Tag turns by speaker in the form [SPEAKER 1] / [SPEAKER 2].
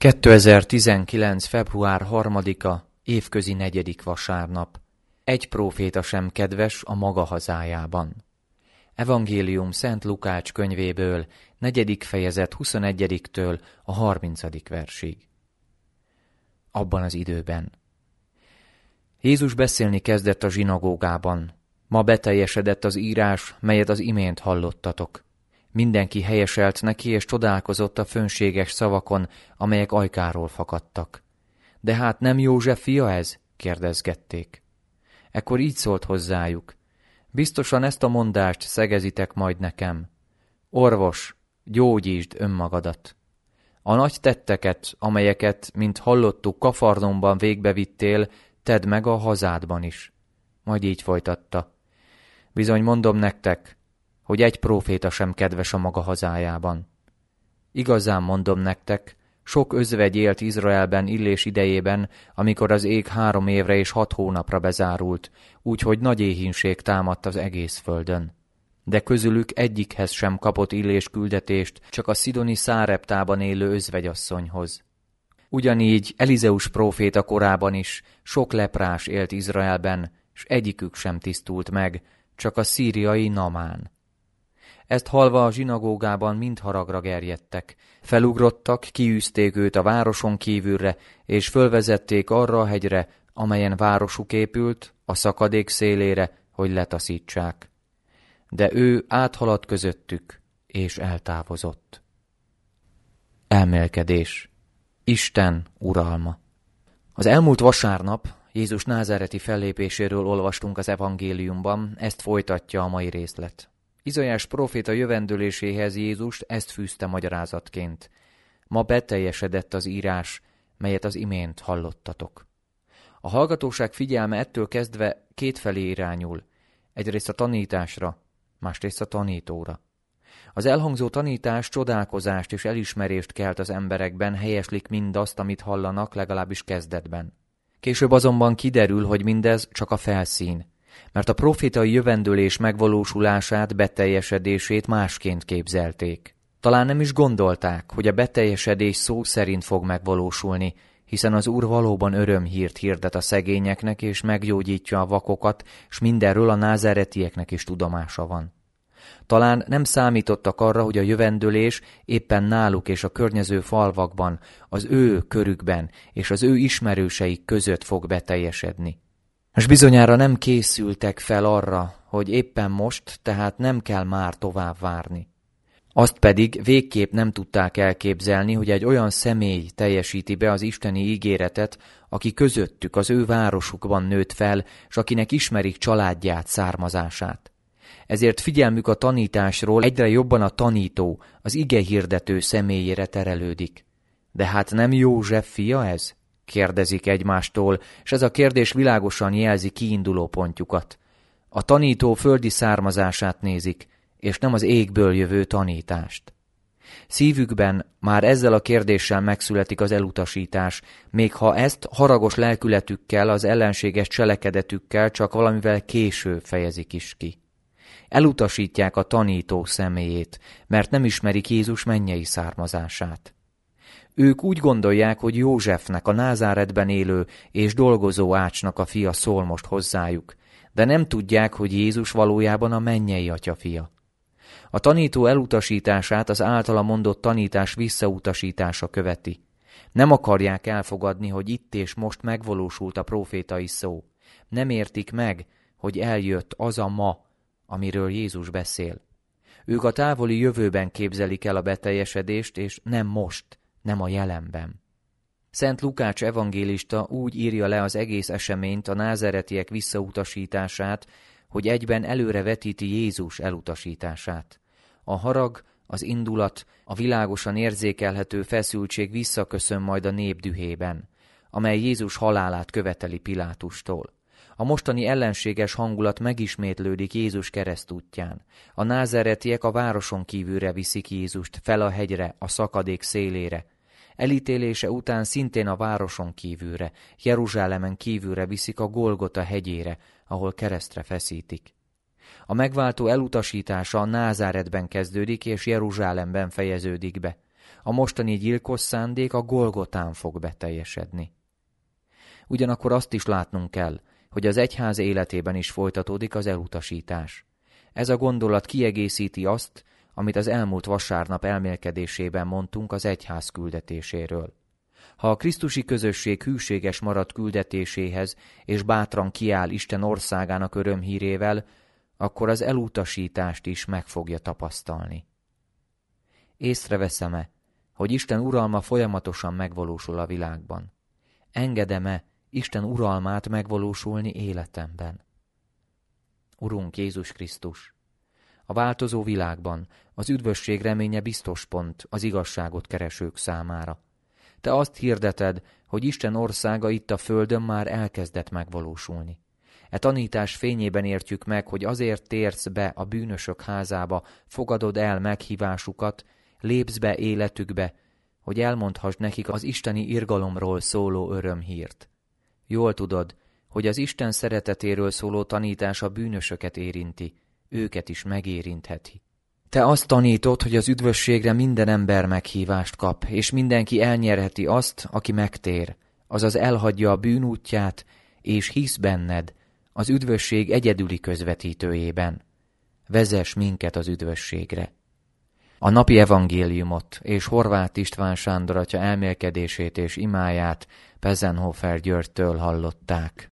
[SPEAKER 1] 2019. február 3-a, évközi 4. vasárnap. Egy próféta sem kedves a maga hazájában. Evangélium Szent Lukács könyvéből, 4. fejezet 21-től a 30. versig. Abban az időben. Jézus beszélni kezdett a zsinagógában. Ma beteljesedett az írás, melyet az imént hallottatok. Mindenki helyeselt neki, és csodálkozott a fönséges szavakon, amelyek ajkáról fakadtak. De hát nem József fia ez? Kérdezgették. Ekkor így szólt hozzájuk. Biztosan ezt a mondást szegezitek majd nekem. Orvos, gyógyítsd önmagadat. A nagy tetteket, amelyeket, mint hallottuk, Kafarnaumban végbevittél, tedd meg a hazádban is. Majd így folytatta. Bizony mondom nektek, hogy egy próféta sem kedves a maga hazájában. Igazán mondom nektek, sok özvegy élt Izraelben Illés idejében, amikor az ég 3 évre és 6 hónapra bezárult, úgyhogy nagy éhínség támadt az egész földön. De közülük egyikhez sem kapott Illés küldetést, csak a szidoni Száreptában élő özvegyasszonyhoz. Ugyanígy Elizeus próféta korában is sok leprás élt Izraelben, s egyikük sem tisztult meg, csak a szíriai Namán. Ezt hallva a zsinagógában mind haragra gerjedtek. Felugrottak, kiűzték őt a városon kívülre, és fölvezették arra a hegyre, amelyen városuk épült, a szakadék szélére, hogy letaszítsák. De ő áthaladt közöttük, és eltávozott. Elmélkedés. Isten uralma. Az elmúlt vasárnap Jézus názáreti fellépéséről olvastunk az evangéliumban, ezt folytatja a mai részlet. Izaiás próféta jövendőléséhez Jézust ezt fűzte magyarázatként. Ma beteljesedett az írás, melyet az imént hallottatok. A hallgatóság figyelme ettől kezdve kétfelé irányul. Egyrészt a tanításra, másrészt a tanítóra. Az elhangzó tanítás csodálkozást és elismerést kelt az emberekben, helyeslik mindazt, amit hallanak, legalábbis kezdetben. Később azonban kiderül, hogy mindez csak a felszín, mert a profétai jövendőlés megvalósulását, beteljesedését másként képzelték. Talán nem is gondolták, hogy a beteljesedés szó szerint fog megvalósulni, hiszen az Úr valóban örömhírt hirdet a szegényeknek, és meggyógyítja a vakokat, s mindenről a názáretieknek is tudomása van. Talán nem számítottak arra, hogy a jövendőlés éppen náluk és a környező falvakban, az ő körükben és az ő ismerőseik között fog beteljesedni. És bizonyára nem készültek fel arra, hogy éppen most, tehát nem kell már tovább várni. Azt pedig végképp nem tudták elképzelni, hogy egy olyan személy teljesíti be az isteni ígéretet, aki közöttük, az ő városukban nőtt fel, s akinek ismerik családját, származását. Ezért figyelmük a tanításról egyre jobban a tanító, az igehirdető személyére terelődik. De hát nem József fia ez? Kérdezik egymástól, és ez a kérdés világosan jelzi kiinduló pontjukat. A tanító földi származását nézik, és nem az égből jövő tanítást. Szívükben már ezzel a kérdéssel megszületik az elutasítás, még ha ezt haragos lelkületükkel, az ellenséges cselekedetükkel csak valamivel később fejezik is ki. Elutasítják a tanító személyét, mert nem ismerik Jézus mennyei származását. Ők úgy gondolják, hogy Józsefnek, a Názáretben élő és dolgozó ácsnak a fia szól most hozzájuk, de nem tudják, hogy Jézus valójában a mennyei atya fia. A tanító elutasítását az általa mondott tanítás visszautasítása követi. Nem akarják elfogadni, hogy itt és most megvalósult a prófétai szó. Nem értik meg, hogy eljött az a ma, amiről Jézus beszél. Ők a távoli jövőben képzelik el a beteljesedést, és nem most, nem a jelenben. Szent Lukács evangélista úgy írja le az egész eseményt, a názáretiek visszautasítását, hogy egyben előre vetíti Jézus elutasítását. A harag, az indulat, a világosan érzékelhető feszültség visszaköszön majd a nép dühében, amely Jézus halálát követeli Pilátustól. A mostani ellenséges hangulat megismétlődik Jézus keresztútján. A názáretiek a városon kívülre viszik Jézust, fel a hegyre, a szakadék szélére. Elítélése után szintén a városon kívülre, Jeruzsálemen kívülre viszik a Golgota hegyére, ahol keresztre feszítik. A megváltó elutasítása Názáretben kezdődik és Jeruzsálemben fejeződik be. A mostani gyilkos szándék a Golgotán fog beteljesedni. Ugyanakkor azt is látnunk kell, hogy az egyház életében is folytatódik az elutasítás. Ez a gondolat kiegészíti azt, amit az elmúlt vasárnap elmélkedésében mondtunk az egyház küldetéséről. Ha a krisztusi közösség hűséges marad küldetéséhez, és bátran kiáll Isten országának örömhírével, akkor az elutasítást is meg fogja tapasztalni. Észreveszem-e, hogy Isten uralma folyamatosan megvalósul a világban? Engedem-e Isten uralmát megvalósulni életemben? Urunk Jézus Krisztus, a változó világban az üdvösség reménye biztos pont az igazságot keresők számára. Te azt hirdeted, hogy Isten országa itt a földön már elkezdett megvalósulni. E tanítás fényében értjük meg, hogy azért térsz be a bűnösök házába, fogadod el meghívásukat, lépsz be életükbe, hogy elmondhassd nekik az isteni irgalomról szóló örömhírt. Jól tudod, hogy az Isten szeretetéről szóló tanítás a bűnösöket érinti, őket is megérintheti. Te azt tanítod, hogy az üdvösségre minden ember meghívást kap, és mindenki elnyerheti azt, aki megtér, azaz elhagyja a bűnútját, és hisz benned, az üdvösség egyedüli közvetítőjében. Vezess minket az üdvösségre. A napi evangéliumot és Horváth István Sándor atya elmélkedését és imáját Pezenhofer Györgytől hallották.